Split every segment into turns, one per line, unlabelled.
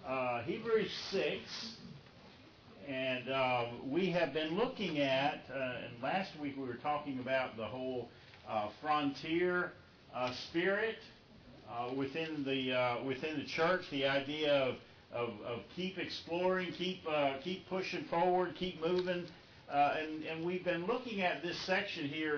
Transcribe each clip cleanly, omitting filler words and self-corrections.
Hebrews 6, and we have been looking at, and last week we were talking about the whole frontier spirit within the church, the idea of keep exploring, keep pushing forward, keep moving, and we've been looking at this section here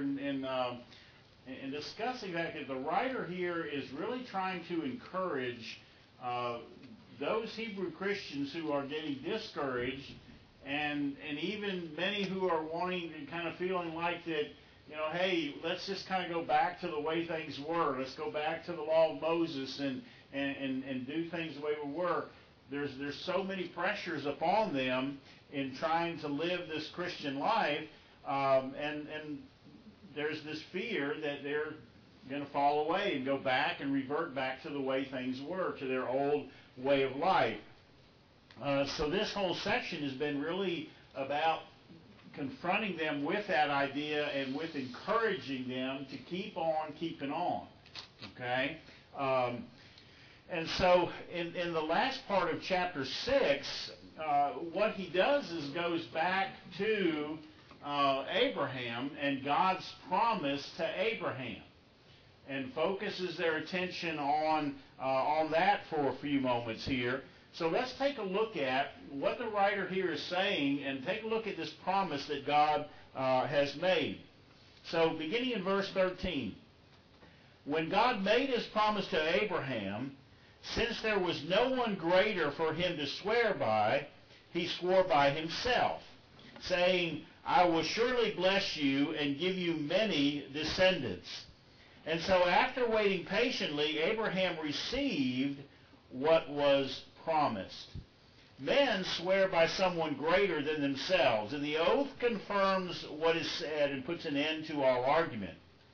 and discussing that the writer here is really trying to encourage those Hebrew Christians who are getting discouraged, and even many who are wanting and kind of feeling like that, hey, let's just kind of go back to the way things were. Let's go back to the law of Moses and do things the way we were. There's so many pressures upon them in trying to live this Christian life, and there's this fear that they're going to fall away and go back and revert back to the way things were, to their old way of life. So this whole section has been really about confronting them with that idea and with encouraging them to keep on keeping on. Okay? And so in the last part of chapter 6, what he does is goes back to Abraham and God's promise to Abraham, and focuses their attention on that for a few moments here. So let's take a look at what the writer here is saying, and take a look at this promise that God has made. So beginning in verse 13, when God made his promise to Abraham, since there was no one greater for him to swear by, he swore by himself, saying, I will surely bless you and give you many descendants. And so after waiting patiently, Abraham received what was promised. Men swear by someone greater than themselves, and the oath confirms what is said and puts an end to all argument.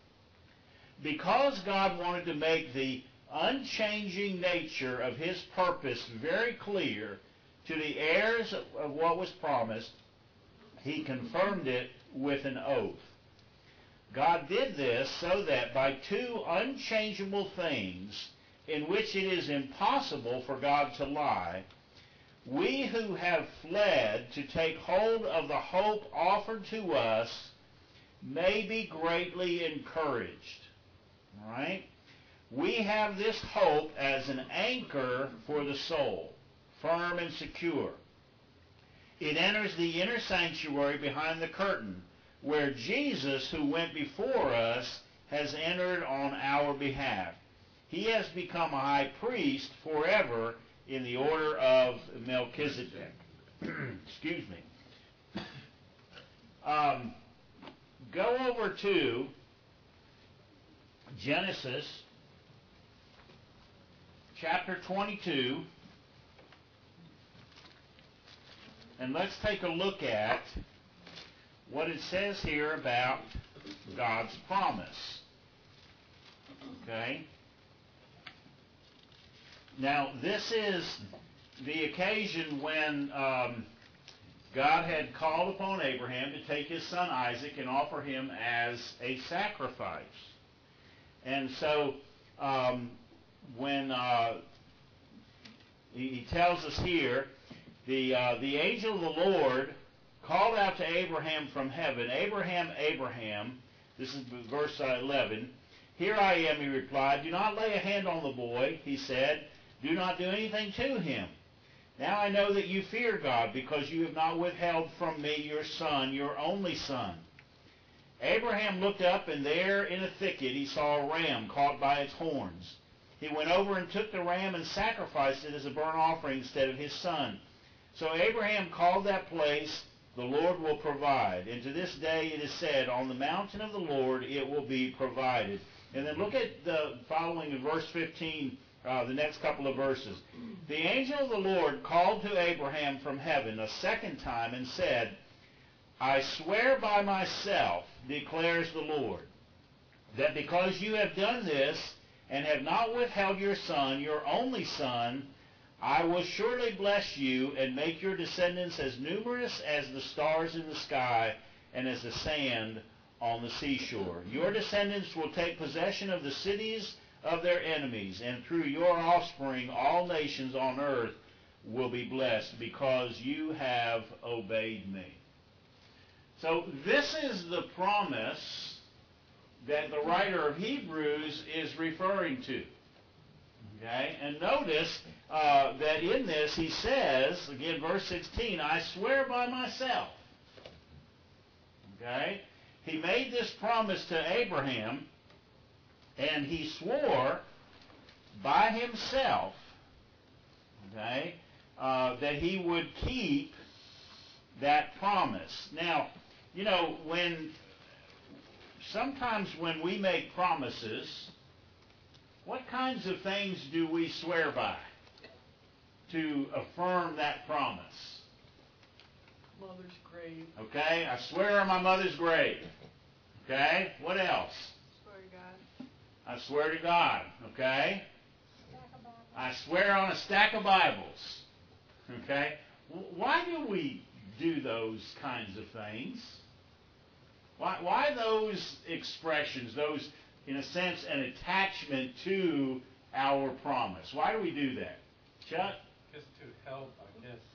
Because God wanted to make the unchanging nature of his purpose very clear to the heirs of what was promised, he confirmed it with an oath. God did this so that by two unchangeable things in which it is impossible for God to lie, we who have fled to take hold of the hope offered to us may be greatly encouraged. All right? We have this hope as an anchor for the soul, firm and secure. It enters the inner sanctuary behind the curtain, where Jesus, who went before us, has entered on our behalf. He has become a high priest forever in the order of Melchizedek. Excuse me. Go over to Genesis chapter 22, and let's take a look at what it says here about God's promise. Okay? Now, this is the occasion when God had called upon Abraham to take his son Isaac and offer him as a sacrifice. And so, when he tells us here, the angel of the Lord called out to Abraham from heaven, Abraham, Abraham, this is verse 11, Here I am, he replied. Do not lay a hand on the boy, he said. Do not do anything to him. Now I know that you fear God, because you have not withheld from me your son, your only son. Abraham looked up, and there in a thicket he saw a ram caught by its horns. He went over and took the ram and sacrificed it as a burnt offering instead of his son. So Abraham called that place, The Lord will provide. And to this day it is said, On the mountain of the Lord it will be provided. And then look at the following in verse 15, the next couple of verses. The angel of the Lord called to Abraham from heaven a second time and said, I swear by myself, declares the Lord, that because you have done this and have not withheld your son, your only son, I will surely bless you and make your descendants as numerous as the stars in the sky and as the sand on the seashore. Your descendants will take possession of the cities of their enemies, and through your offspring all nations on earth will be blessed because you have obeyed me. So this is the promise that the writer of Hebrews is referring to. Okay? And notice that in this he says, again, verse 16, I swear by myself. Okay? He made this promise to Abraham, and he swore by himself, okay, that he would keep that promise. Now, you know, sometimes when we make promises, what kinds of things do we swear by to affirm that promise?
Mother's grave.
Okay, I swear on my mother's grave. Okay, what else?
Swear to God.
I swear to God. Okay, I swear on a stack of Bibles. Okay, why do we do those kinds of things? Why those expressions, those, in a sense, an attachment to our promise? Why do we do that? Chuck?
Just to help, I guess,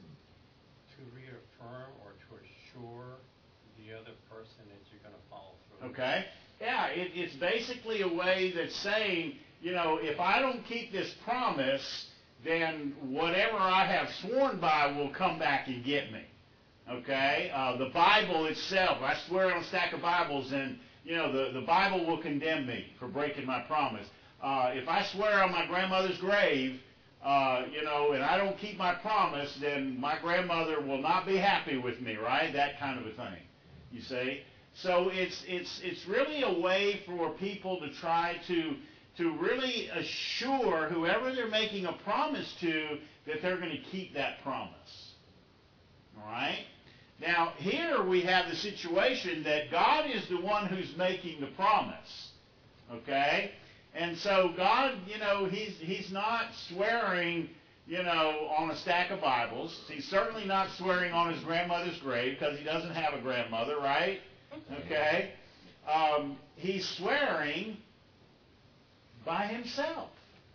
to reaffirm or to assure the other person that you're going to follow through.
Okay. Yeah, it's basically a way that's saying, you know, if I don't keep this promise, then whatever I have sworn by will come back and get me. Okay? The Bible itself, I swear on a stack of Bibles, and, you know, the Bible will condemn me for breaking my promise. If I swear on my grandmother's grave, you know, and I don't keep my promise, then my grandmother will not be happy with me, right? That kind of a thing, you see? So it's really a way for people to try to really assure whoever they're making a promise to that they're going to keep that promise. All right? Now, here we have the situation that God is the one who's making the promise. Okay? And so God, you know, he's not swearing, you know, on a stack of Bibles. He's certainly not swearing on his grandmother's grave because he doesn't have a grandmother, right? Okay? He's swearing by himself.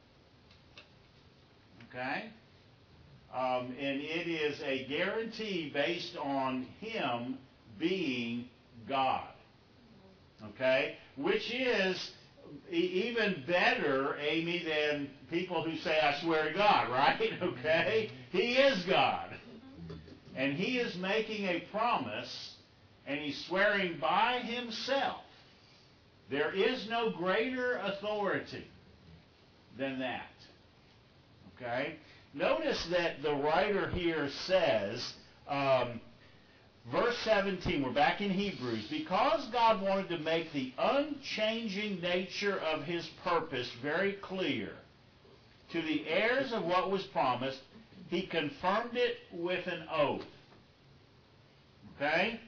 Okay? And it is a guarantee based on him being God. Okay? Which is even better, Amy, than people who say, I swear to God, right? Okay? He is God. And he is making a promise, and he's swearing by himself. There is no greater authority than that. Okay? Notice that the writer here says, verse 17, we're back in Hebrews, because God wanted to make the unchanging nature of his purpose very clear to the heirs of what was promised, he confirmed it with an oath. Okay?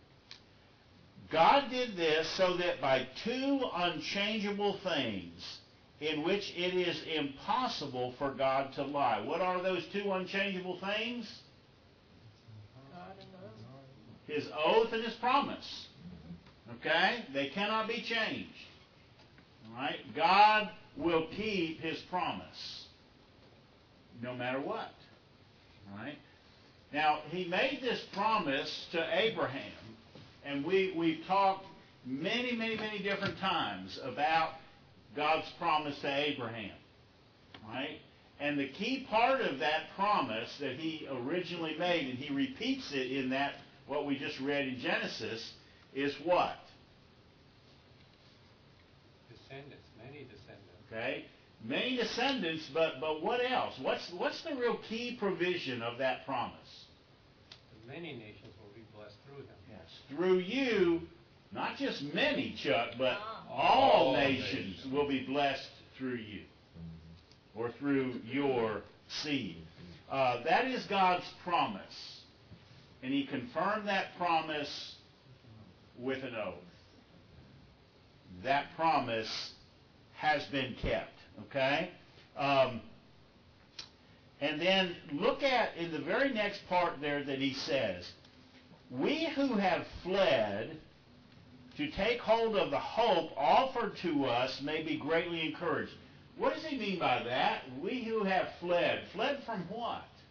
God did this so that by two unchangeable things in which it is impossible for God to lie. What are those two unchangeable things? His oath and his promise. Okay? They cannot be changed. All right? God will keep his promise no matter what. All right? Now, he made this promise to Abraham, and we've talked many, many, many different times about God's promise to Abraham. Right? And the key part of that promise that he originally made, and he repeats it in that, what we just read in Genesis, is what?
Descendants, many descendants.
Okay? Many descendants, but what else? What's the real key provision of that promise?
The many nations will be blessed through him.
Yes. Through you, not just many, Chuck, but all nations will be blessed through you, or through your seed. That is God's promise. And he confirmed that promise with an oath. That promise has been kept. Okay? And then look at, in the very next part there that he says, we who have fled to take hold of the hope offered to us may be greatly encouraged. What does he mean by that? We who have fled. Fled from what?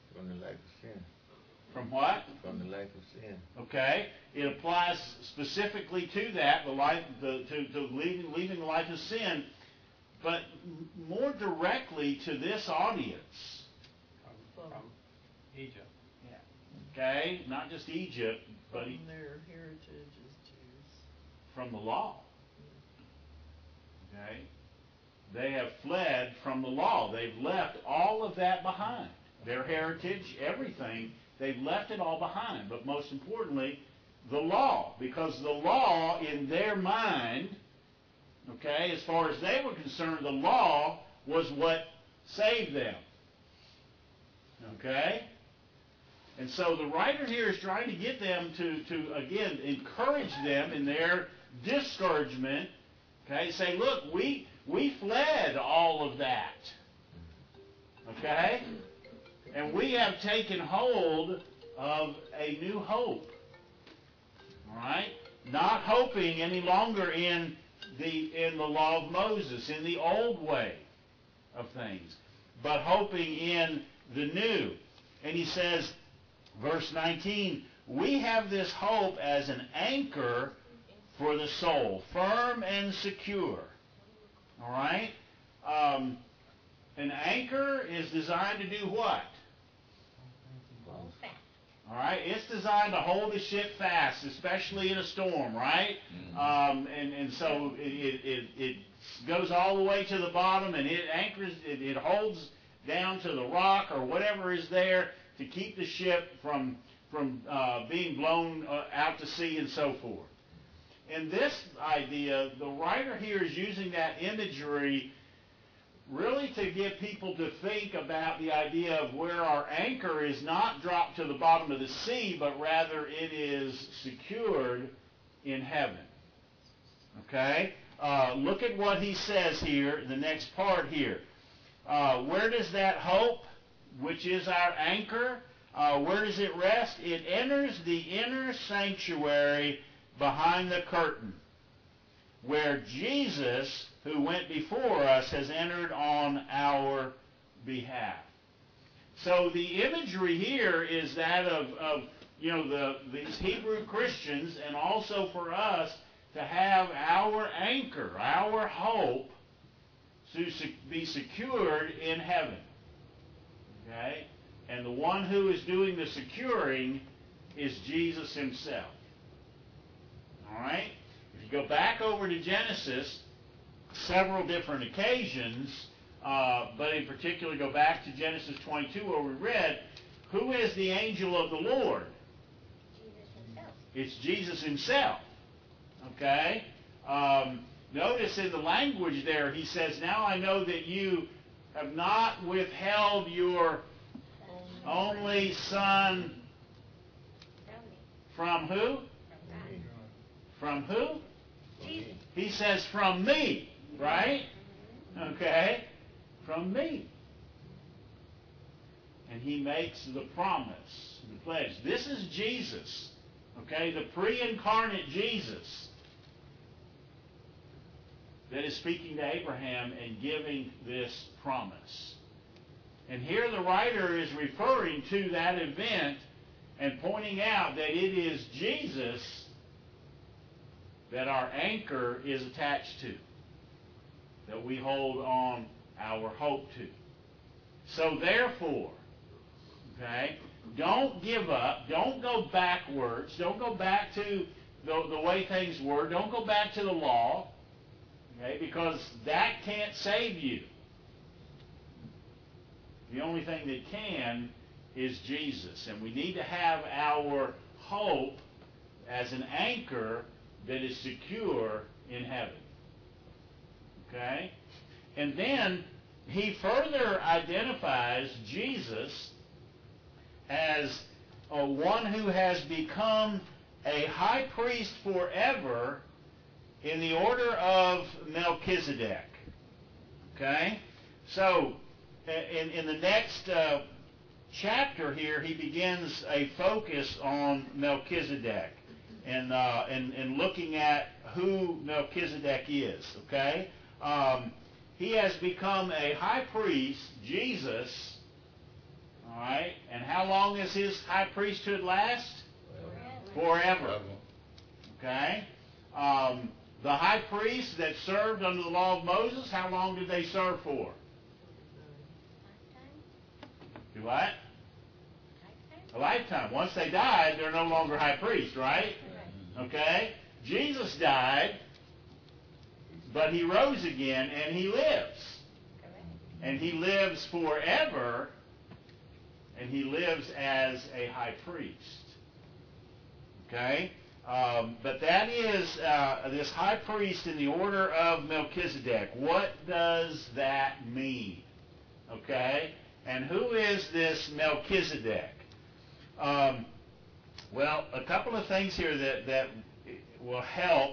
From the life of sin.
From what?
From the life of sin.
Okay, it applies specifically to that, to leaving the life of sin, but more directly to this audience.
From Egypt.
Okay, not just Egypt, but
From their heritage as Jews.
from the law. Okay, they have fled from the law. They've left all of that behind. Their heritage, everything. They've left it all behind, but most importantly, the law. Because the law, in their mind, okay, as far as they were concerned, the law was what saved them. Okay? And so the writer here is trying to get them to again, encourage them in their discouragement. Okay? Say, look, we fled all of that. Okay? And we have taken hold of a new hope. All right? Not hoping any longer in the law of Moses, in the old way of things, but hoping in the new. And he says, verse 19, we have this hope as an anchor for the soul, firm and secure. All right? An anchor is designed to do what? All right, it's designed to hold the ship fast, especially in a storm, right? And so it goes all the way to the bottom, and it anchors, it holds down to the rock or whatever is there to keep the ship from being blown out to sea and so forth. In this idea, the writer here is using that imagery really to get people to think about the idea of where our anchor is not dropped to the bottom of the sea, but rather it is secured in heaven. Okay? Look at what he says here, the next part here. Where does that hope, which is our anchor, where does it rest? It enters the inner sanctuary behind the curtain, where Jesus, who went before us, has entered on our behalf. So the imagery here is that of these Hebrew Christians, and also for us to have our anchor, our hope, to be secured in heaven. Okay? And the one who is doing the securing is Jesus himself. All right? If you go back over to Genesis, several different occasions, but in particular go back to Genesis 22 where we read, who is the angel of the Lord?
Jesus himself.
It's Jesus himself. Okay? Notice in the language there, he says, now I know that you have not withheld your only son from who? From who?
Jesus.
He says, from me. Right? Okay? From me. And he makes the promise, the pledge. This is Jesus. Okay? The pre-incarnate Jesus that is speaking to Abraham and giving this promise. And here the writer is referring to that event and pointing out that it is Jesus that our anchor is attached to, that we hold on our hope to. So therefore, okay, don't give up. Don't go backwards. Don't go back to the way things were. Don't go back to the law, okay, because that can't save you. The only thing that can is Jesus. And we need to have our hope as an anchor that is secure in heaven. Okay? And then he further identifies Jesus as one who has become a high priest forever in the order of Melchizedek. Okay? So, in the next chapter here, he begins a focus on Melchizedek and looking at who Melchizedek is. Okay? He has become a high priest, Jesus, All right? And how long does his high priesthood last? Forever. Okay? The high priest that served under the law of Moses, how long did they serve for? Do what? A lifetime. Once they died, they're no longer high priest, right? Okay? Jesus died, but he rose again, and he lives. And he lives forever, and he lives as a high priest. Okay? But that is this high priest in the order of Melchizedek. What does that mean? Okay? And who is this Melchizedek? Well, a couple of things here that will help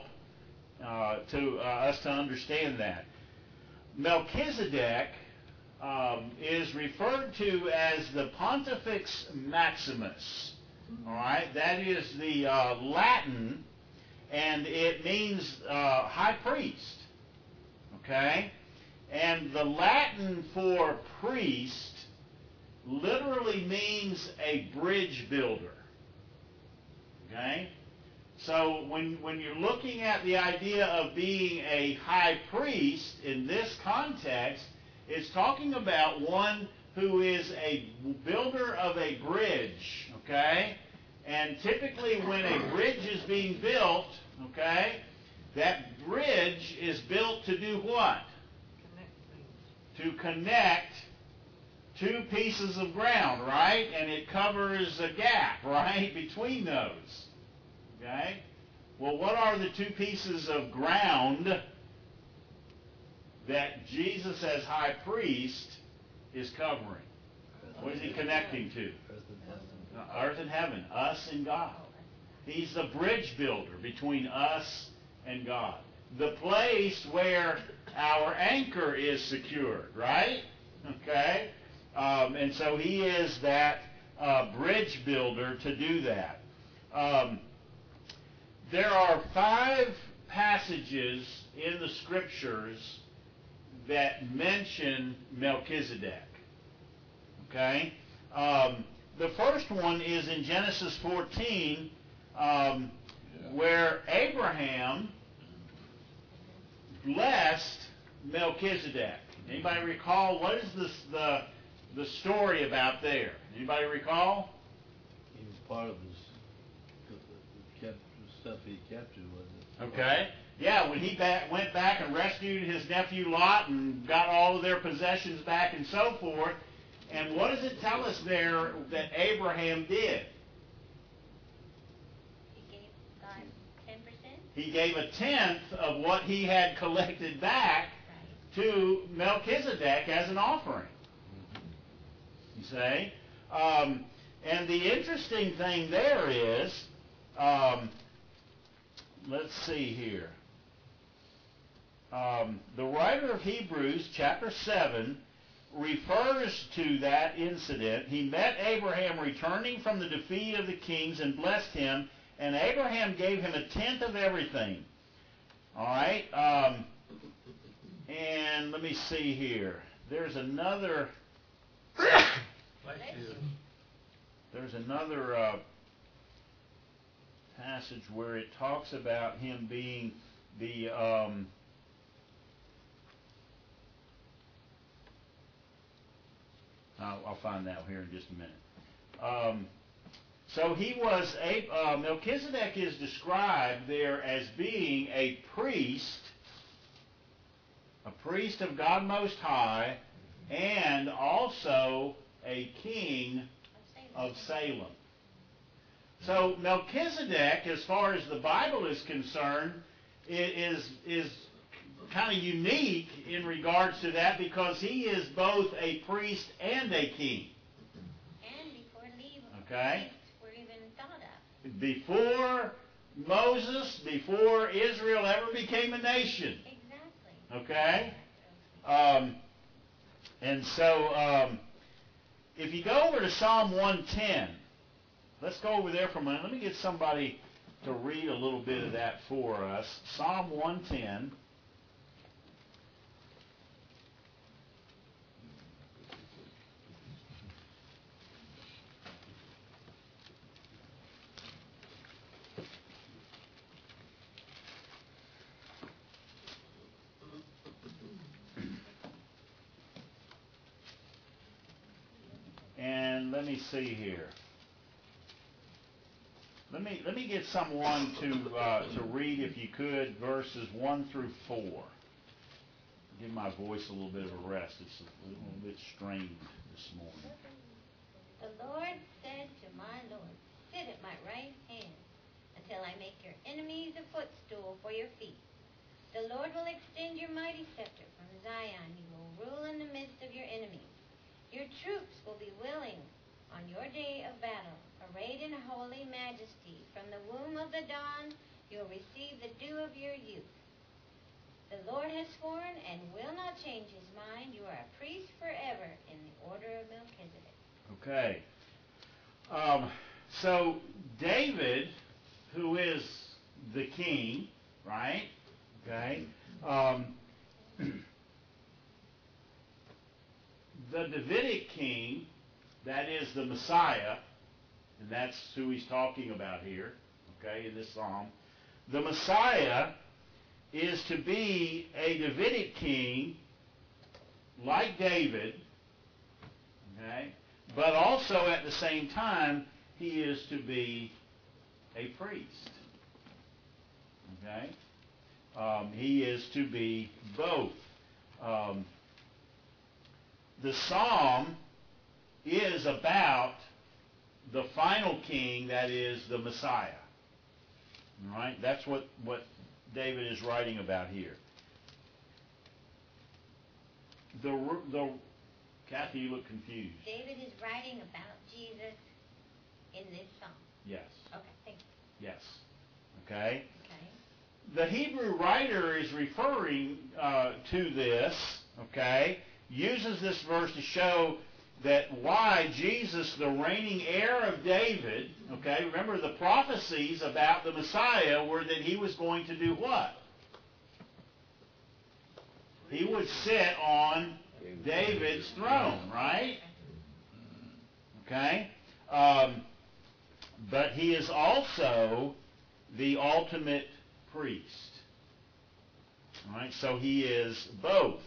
us to understand that. Melchizedek is referred to as the Pontifex Maximus. All right, that is the Latin, and it means high priest. Okay, and the Latin for priest literally means a bridge builder. Okay, so when you're looking at the idea of being a high priest in this context, it's talking about one who is a builder of a bridge, okay? And typically when a bridge is being built, okay, that bridge is built to do what? To connect two pieces of ground, right? And it covers a gap, right, between those, okay? Well, what are the two pieces of ground that Jesus as high priest is covering? What is he connecting to? Earth and heaven, us and God. He's the bridge builder between us and God. The place where our anchor is secured, right? Okay? And so he is that bridge builder to do that. There are 5 passages in the Scriptures that mention Melchizedek. Okay? The first one is in Genesis 14, where Abraham blessed Melchizedek. Anybody recall what is the story about there? Anybody recall?
He was part of the stuff he captured, wasn't it?
Okay. Yeah, when he went back and rescued his nephew Lot and got all of their possessions back and so forth. And what does it tell us there that Abraham did?
He gave God 10%?
He gave a tenth of what he had collected back to Melchizedek as an offering. You see? And the interesting thing there is, let's see here. The writer of Hebrews, chapter 7, refers to that incident. He met Abraham returning from the defeat of the kings and blessed him, and Abraham gave him a tenth of everything. All right? And let me see here. There's another passage where it talks about him being the I'll find that here in just a minute. So he was Melchizedek is described there as being a priest of God Most High, and also a king of Salem. So Melchizedek, as far as the Bible is concerned, is kind of unique in regards to that, because he is both a priest and a king.
And before
Okay.
were even thought of.
Before Moses, before Israel ever became a nation.
Exactly.
Okay? And so, if you go over to Psalm 110, let's go over there for a minute. Let me get somebody to read a little bit of that for us. Psalm 110. And let me see here. Let me get someone to read, if you could, verses 1 through 4. Give my voice a little bit of a rest. It's a little bit strained this morning.
The Lord said to my Lord, sit at my right hand until I make your enemies a footstool for your feet. The Lord will extend your mighty scepter from Zion. You will rule in the midst of your enemies. Your troops will be willing on your day of battle, arrayed in holy majesty. From the womb of the dawn, you'll receive the dew of your youth. The Lord has sworn and will not change his mind. You are a priest forever in the order of Melchizedek.
Okay. So David, who is the king, right? Okay. The Davidic king, that is the Messiah, and that's who he's talking about here, okay, in this psalm. The Messiah is to be a Davidic king like David, okay, but also at the same time he is to be a priest, okay. He is to be both. The psalm is about the final king, that is the Messiah. All right, that's what David is writing about here. Kathy, you look confused.
David is writing about Jesus in this psalm.
Yes.
Okay, thank you.
Yes. Okay.
Okay.
The Hebrew writer is referring to this, okay, uses this verse to show that why Jesus, the reigning heir of David, okay, remember the prophecies about the Messiah were that he was going to do what? He would sit on David's throne, right? Okay? But he is also the ultimate priest. All right? So he is both.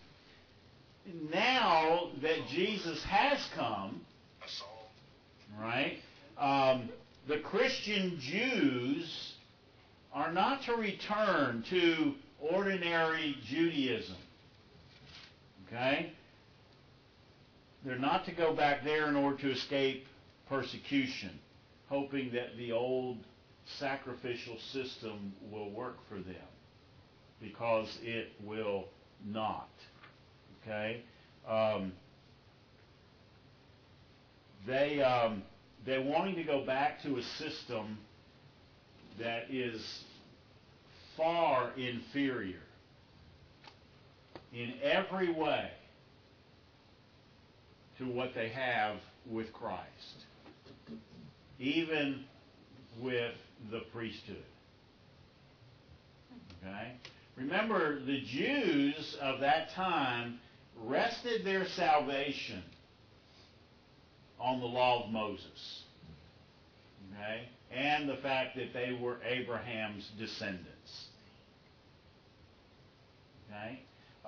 Now that Jesus has come, right, the Christian Jews are not to return to ordinary Judaism. Okay? They're not to go back there in order to escape persecution, hoping that the old sacrificial system will work for them, because it will not. Okay? They're wanting to go back to a system that is far inferior in every way to what they have with Christ, even with the priesthood. Okay? Remember, the Jews of that time rested their salvation on the law of Moses, okay, and the fact that they were Abraham's descendants. Okay,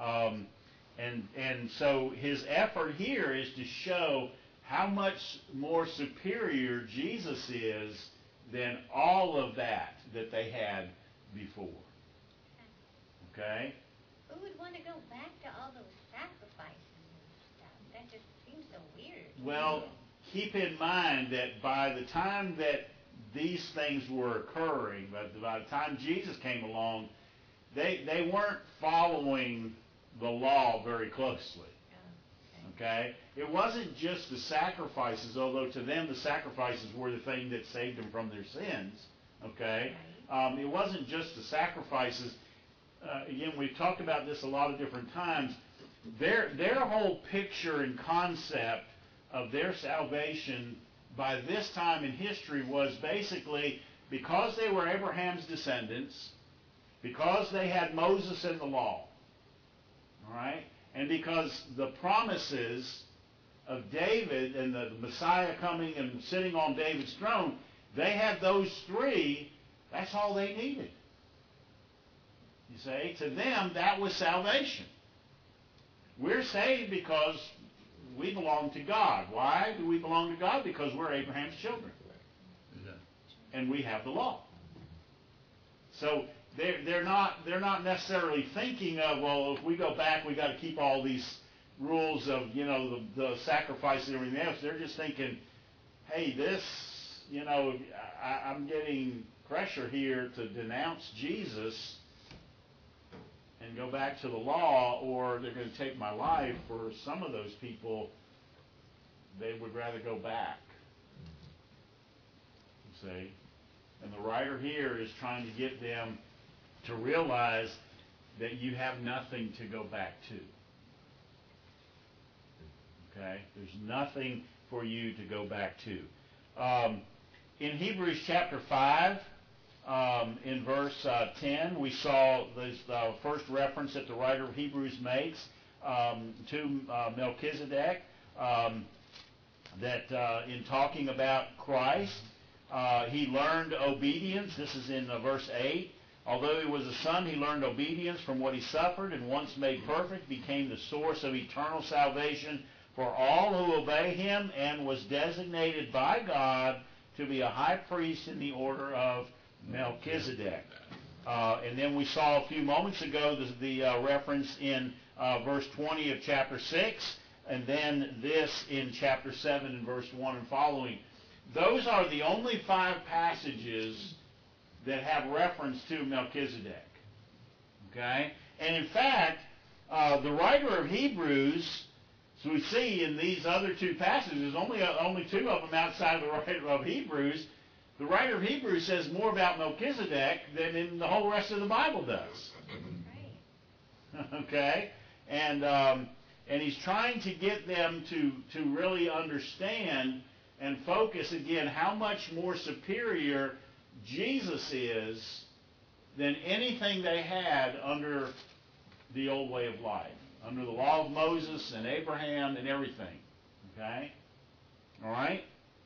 and so his effort here is to show how much more superior Jesus is than all of that they had before. Okay.
Who would want to go back to all those sacrifices and stuff? That just seems so weird.
Well, keep in mind that by the time that these things were occurring, by the time Jesus came along, they weren't following the law very closely. Okay? It wasn't just the sacrifices, although to them the sacrifices were the thing that saved them from their sins. Okay? It wasn't just the sacrifices. Again, we've talked about this a lot of different times. Their whole picture and concept of their salvation by this time in history was basically because they were Abraham's descendants, because they had Moses and the law, all right, and because the promises of David and the Messiah coming and sitting on David's throne, they had those three. That's all they needed. You see, to them, that was salvation. We're saved because We belong to God. Why do we belong to God? Because we're Abraham's children.
Yeah.
And we have the law. So they're not necessarily thinking of, well, if we go back, we got to keep all these rules of, the sacrifice and everything else. They're just thinking, hey, this, I'm getting pressure here to denounce Jesus and go back to the law, or they're going to take my life. For some of those people, they would rather go back. You see? And the writer here is trying to get them to realize that you have nothing to go back to. Okay? There's nothing for you to go back to. In Hebrews chapter 5, in verse 10, we saw this first reference that the writer of Hebrews makes to Melchizedek, that in talking about Christ, he learned obedience. This is in verse 8. Although he was a son, he learned obedience from what he suffered, and once made perfect, became the source of eternal salvation for all who obey him, and was designated by God to be a high priest in the order of Melchizedek. And then we saw a few moments ago the reference in verse 20 of chapter 6, and then this in chapter 7 and verse 1 and following. Those are the only 5 passages that have reference to Melchizedek. Okay? And in fact, the writer of Hebrews, so we see in these other 2 passages, only 2 of them outside of the writer of Hebrews, the writer of Hebrews says more about Melchizedek than in the whole rest of the Bible does.
Right.
Okay? And he's trying to get them to really understand and focus again how much more superior Jesus is than anything they had under the old way of life, under the law of Moses and Abraham and everything. Okay? All right?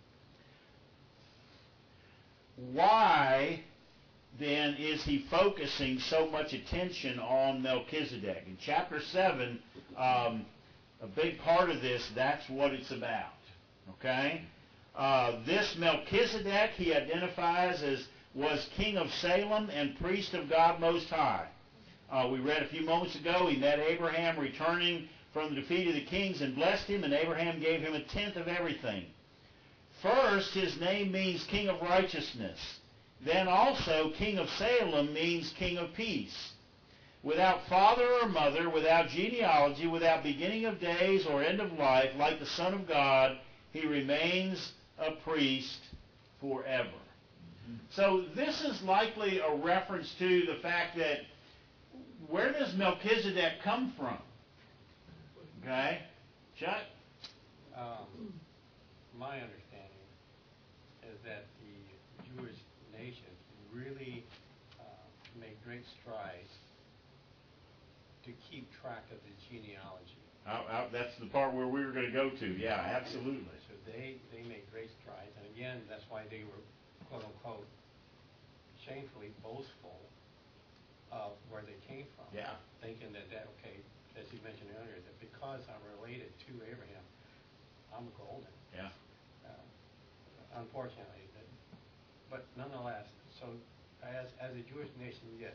Why, then, is he focusing so much attention on Melchizedek? In chapter 7, a big part of this, that's what it's about. Okay? This Melchizedek, he identifies as was king of Salem and priest of God Most High. We read a few moments ago, he met Abraham returning from the defeat of the kings and blessed him, and Abraham gave him 1/10 of everything. First, his name means king of righteousness. Then also, king of Salem means king of peace. Without father or mother, without genealogy, without beginning of days or end of life, like the Son of God, he remains a priest forever. So this is likely a reference to the fact that where does Melchizedek come from? Okay? Chuck?
My understanding is that the Jewish nation really made great strides to keep track of the genealogy.
That's the part where we were going to go to. Yeah, absolutely.
So they made great strides. And again, that's why they were, quote unquote, shamefully boastful of where they came from.
Yeah.
Thinking that, okay, as you mentioned earlier, that because I'm related to Abraham, I'm golden.
Yeah.
Unfortunately. But nonetheless, so as a Jewish nation, yes,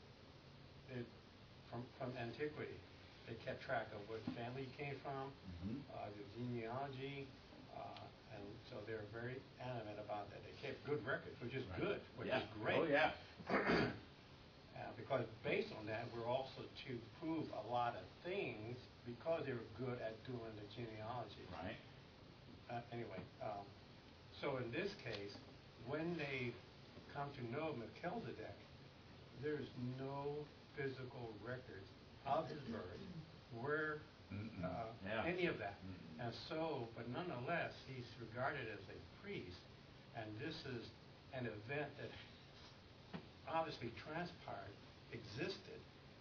from antiquity, they kept track of what family you came from, the genealogy, and so they're very animate about that. They kept good records, which is good, which is great.
Oh, yeah.
Because based on that, we're also to prove a lot of things because they were good at doing the genealogy.
Right.
Anyway, so in this case, when they come to know Melchizedek, there's no physical records of his birth, where any of that. And so, but nonetheless, he's regarded as a priest, and this is an event that obviously transpired, existed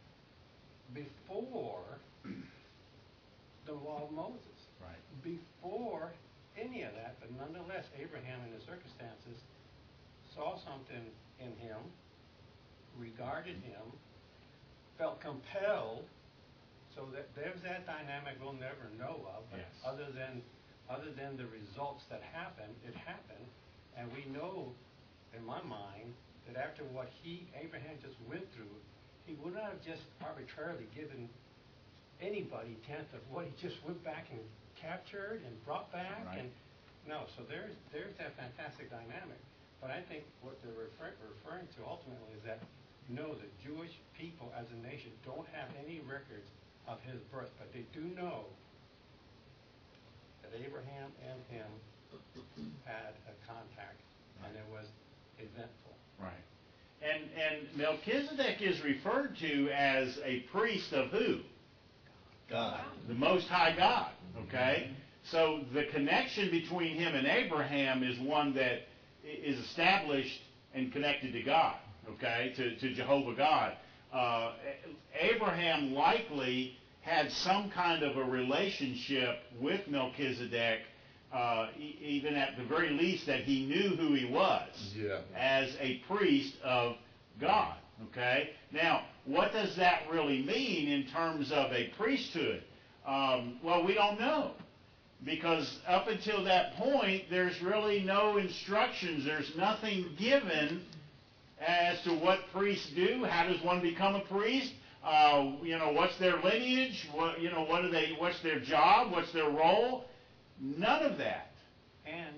before the law of Moses.
Right.
Before any of that, but nonetheless, Abraham in his circumstances saw something in him, regarded him, felt compelled So there's that dynamic we'll never know of, but
Yes.
other than the results that happened, it happened, and we know, in my mind, that after what Abraham just went through, he would not have just arbitrarily given anybody tenth of what he just went back and captured and brought back.
Right.
And no, so there's that fantastic dynamic. But I think what they're referring to ultimately is that, no, the Jewish people as a nation don't have any records of his birth, but they do know that Abraham and him had a contact, and it was eventful.
Right. And Melchizedek is referred to as a priest of who?
God.
The Most High God. Okay? So the connection between him and Abraham is one that is established and connected to God. Okay? To Jehovah God. Abraham likely had some kind of a relationship with Melchizedek, even at the very least that he knew who he was as a priest of God. Okay? Now, what does that really mean in terms of a priesthood? Well, we don't know. Because up until that point, there's really no instructions. There's nothing given as to what priests do. How does one become a priest? What's their lineage? What's their job? What's their role? None of that.
And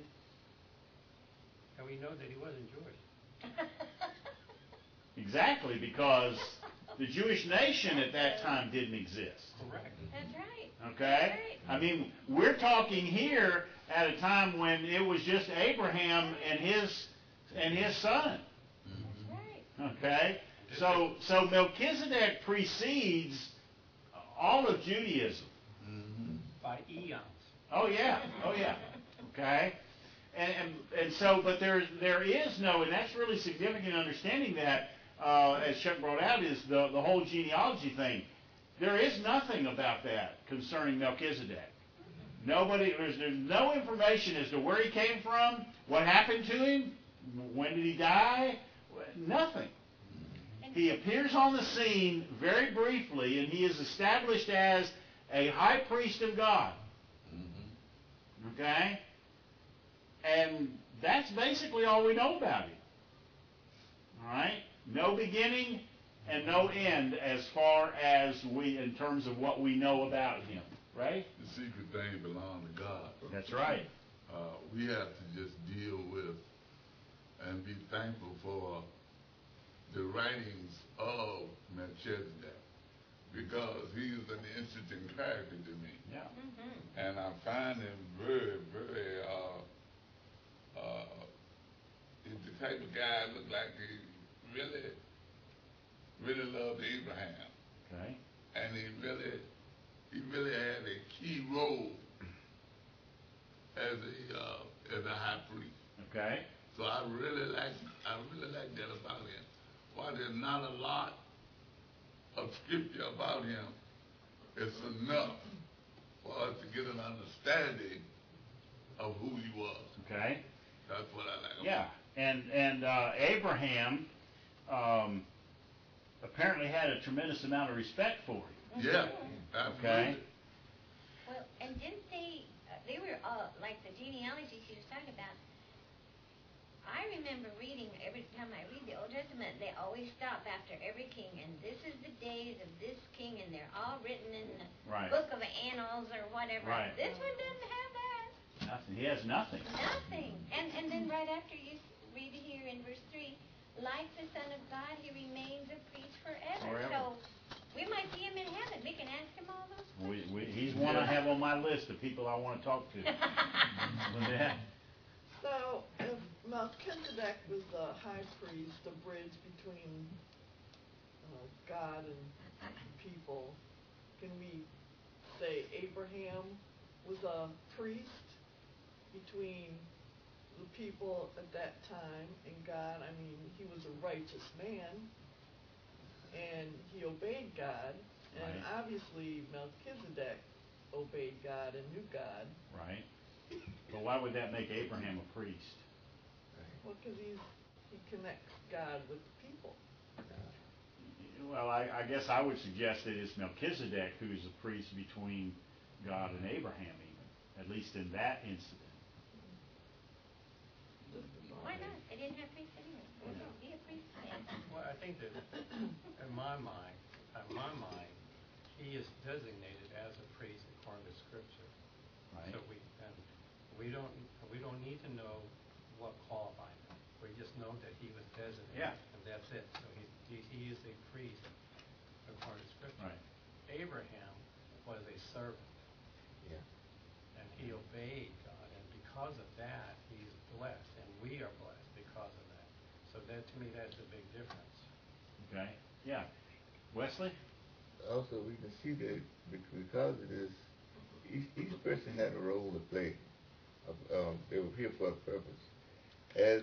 we know that he wasn't Jewish.
Exactly, because the Jewish nation at that time didn't exist.
Correct.
That's right.
Okay? I mean, we're talking here at a time when it was just Abraham and his son.
That's right.
Okay? So Melchizedek precedes all of Judaism.
By eons.
Oh yeah. Okay? And so, but there is no, and that's really significant understanding that, as Chuck brought out, is the whole genealogy thing. There is nothing about that concerning Melchizedek. There's no information as to where he came from, what happened to him, when did he die, nothing. He appears on the scene very briefly, and he is established as a high priest of God. Okay? And that's basically all we know about him. All right? No beginning and no end as far as in terms of what we know about him. Right?
The secret thing belongs to God.
That's right.
We have to just deal with and be thankful for the writings of Melchizedek, because he's an interesting character to me.
Yeah.
And I find him very, very, he's the type of guy that look like he really loved Abraham.
Okay.
And he really had a key role as a high priest.
Okay.
So I really like that about him. While there's not a lot of scripture about him, it's enough for us to get an understanding of who he was.
Okay.
That's what I like.
Yeah. And Abraham apparently had a tremendous amount of respect for him.
Yeah. Absolutely.
Okay.
Well, and didn't they were like the genealogy she was talking about. I remember reading, every time I read the Old Testament, they always stop after every king, and this is the days of this king, and they're all written in the
Right.
book of Annals or whatever.
Right.
This one doesn't have that.
Nothing. He has nothing.
Nothing. And then right after you read here in verse 3, like the Son of God, he remains a priest forever.
Forever.
So we might see him in heaven. We can ask him all those questions.
He's one I have on my list of people I want to talk to. Yeah.
So, if Melchizedek was the high priest, the bridge between God and people, can we say Abraham was a priest between the people at that time and God? I mean, he was a righteous man, and he obeyed God, and
Right.
obviously Melchizedek obeyed God and knew God.
Right. But why would that make Abraham a priest?
Well, because he connects God with people.
Well, I guess I would suggest that it's Melchizedek who is the priest between God and Abraham, even, at least in that incident.
Why not? They didn't have priests anyway. Be a priest.
Well, I think that in my mind, he is designated as a priest according to Scripture.
Right.
So we don't need to know what qualified him. We just know that he was designated, and that's it. So he is a priest according to Scripture.
Right.
Abraham was a servant,
Yeah.
and he obeyed God, and because of that, he's blessed, and we are blessed because of that. So that, to me, that's a big difference.
Okay. Yeah. Wesley?
Also, we can see that because of this, each person had a role to play. They were here for a purpose. As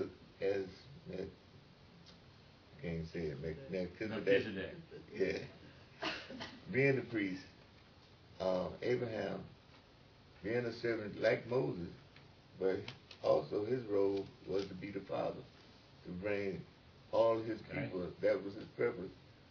can't say it,
Melchizedek.
Yeah. Being the priest, Abraham being a servant like Moses, but also his role was to be the father, to bring all his people. That was his purpose,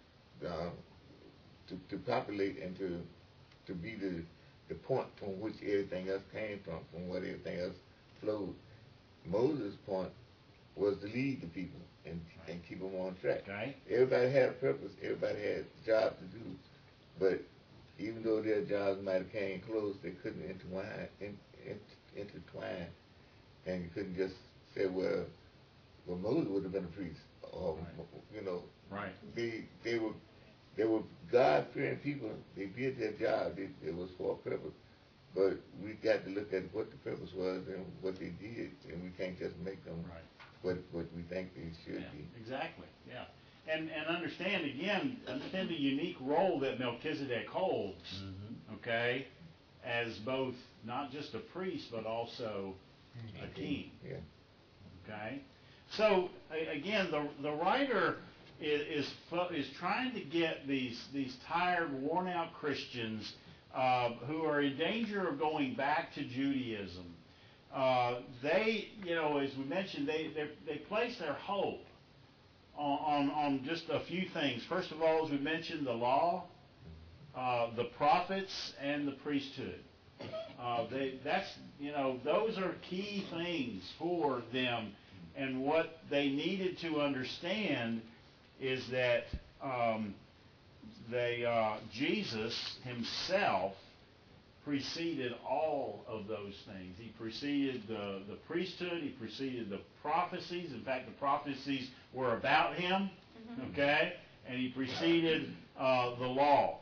to populate and to be the point from which everything else came from where everything else flowed. Moses' point was to lead the people and keep them on track.
Okay.
Everybody had a purpose. Everybody had a job to do. But even though their jobs might have came close, they couldn't intertwine. And you couldn't just say, well, Moses would have been a priest. Or,
Right.
They were God-fearing people. They did their job. It was for a purpose. But we got to look at what the purpose was and what they did, and we can't just make them what we think they should be.
Exactly. Yeah. And understand the unique role that Melchizedek holds.
Mm-hmm.
Okay, as both not just a priest but also a king.
Yeah.
Okay. So again, the writer is trying to get these tired, worn-out Christians who are in danger of going back to Judaism. They, as we mentioned, they place their hope on just a few things. First of all, as we mentioned, the law, the prophets, and the priesthood. Those are key things for them. And what they needed to understand is that Jesus himself preceded all of those things. He preceded the priesthood. He preceded the prophecies. In fact, the prophecies were about him. Okay? And he preceded the law.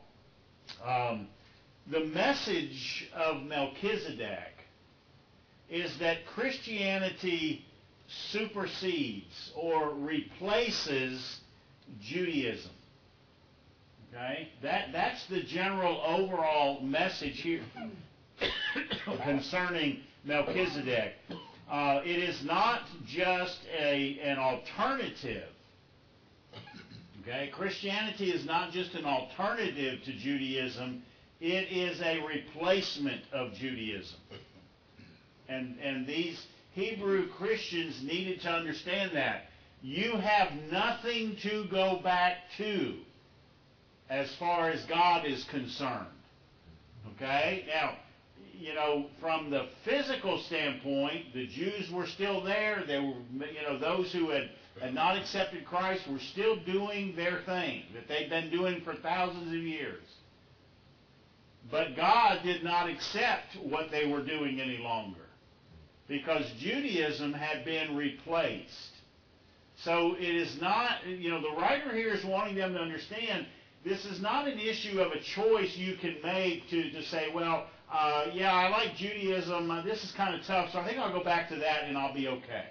The message of Melchizedek is that Christianity supersedes or replaces Judaism. Okay? That's the general overall message here concerning Melchizedek. It is not just an alternative. Okay? Christianity is not just an alternative to Judaism. It is a replacement of Judaism. And these Hebrew Christians needed to understand that. You have nothing to go back to as far as God is concerned. Okay? Now, from the physical standpoint, the Jews were still there. They were, those who had not accepted Christ were still doing their thing that they'd been doing for thousands of years. But God did not accept what they were doing any longer, because Judaism had been replaced. So it is not, the writer here is wanting them to understand this is not an issue of a choice you can make to say, well, I like Judaism. This is kind of tough, so I think I'll go back to that and I'll be okay.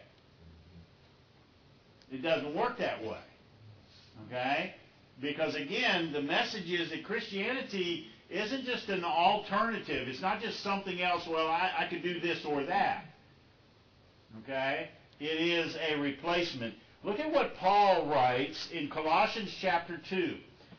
It doesn't work that way. Okay? Because again, the message is that Christianity isn't just an alternative. It's not just something else, well, I could do this or that. Okay? It is a replacement. Look at what Paul writes in Colossians chapter 2,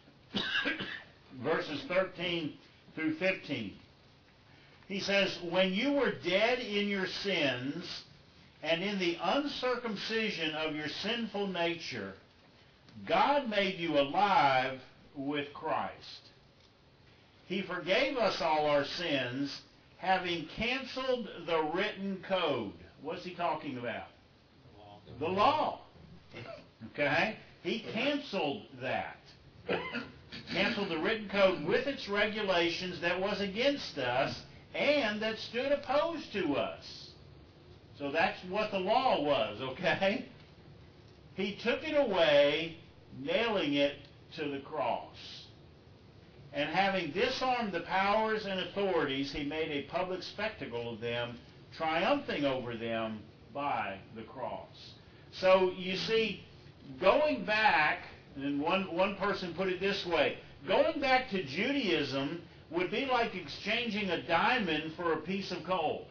verses 13 through 15. He says, when you were dead in your sins and in the uncircumcision of your sinful nature, God made you alive with Christ. He forgave us all our sins, having canceled the written code. What's he talking about? The law. Okay? He canceled that. Canceled the written code with its regulations that was against us and that stood opposed to us. So that's what the law was, okay? He took it away, nailing it to the cross. And having disarmed the powers and authorities, he made a public spectacle of them, triumphing over them by the cross. So you see, going back, and one person put it this way, going back to Judaism would be like exchanging a diamond for a piece of gold.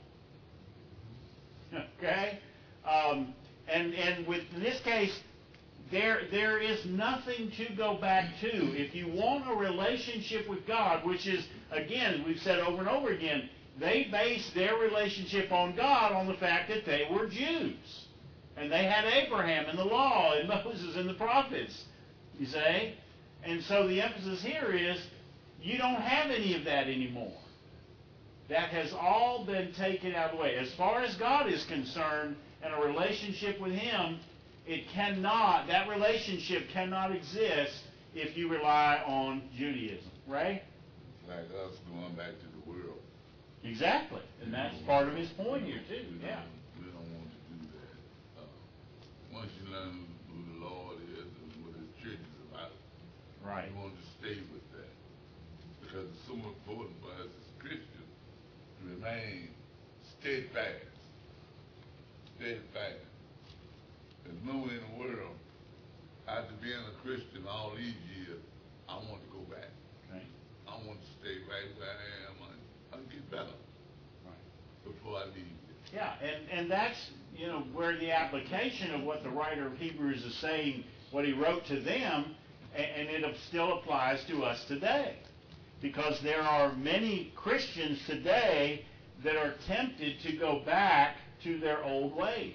Okay? And with, in this case, there is nothing to go back to. If you want a relationship with God, which is, again, we've said over and over again, they based their relationship on God on the fact that they were Jews. And they had Abraham and the law and Moses and the prophets, you say. And so the emphasis here is you don't have any of that anymore. That has all been taken out of the way. As far as God is concerned and a relationship with Him, that relationship cannot exist if you rely on Judaism, right?
Like us going back to the world.
Exactly. And that's part of his point here, too. Yeah.
We don't want to do that. Once you learn who the Lord is and what His church is about,
Right.
you want to stay with that. Because it's so important for us as Christians to remain steadfast. Steadfast. There's nowhere in the world, after being a Christian all these years, I want to go back.
Okay.
I want to stay right where I am and get better before I leave.
Yeah, and that's, where the application of what the writer of Hebrews is saying, what he wrote to them, and it still applies to us today. Because there are many Christians today that are tempted to go back to their old ways.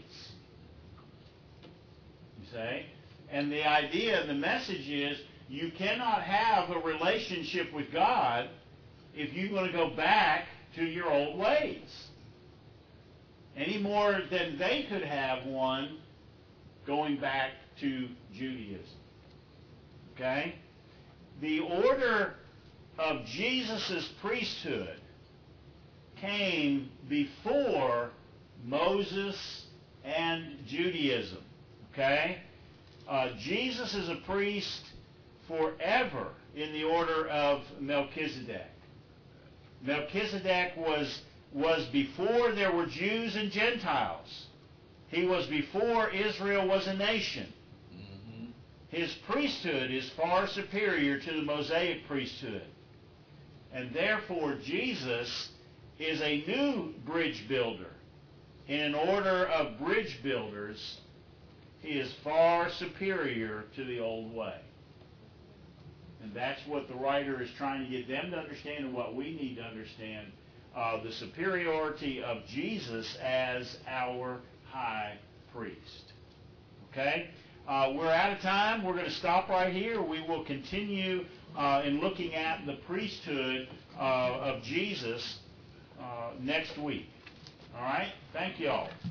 You say? And the idea, the message is, you cannot have a relationship with God if you're going to go back to your old ways. Any more than they could have one going back to Judaism. Okay? The order of Jesus' priesthood came before Moses and Judaism. Okay? Jesus is a priest forever in the order of Melchizedek. Melchizedek was before there were Jews and Gentiles. He was before Israel was a nation.
Mm-hmm.
His priesthood is far superior to the Mosaic priesthood. And therefore Jesus is a new bridge builder. In an order of bridge builders, he is far superior to the old way. And that's what the writer is trying to get them to understand, and what we need to understand, the superiority of Jesus as our high priest. Okay? We're out of time. We're going to stop right here. We will continue in looking at the priesthood of Jesus next week. All right? Thank you all.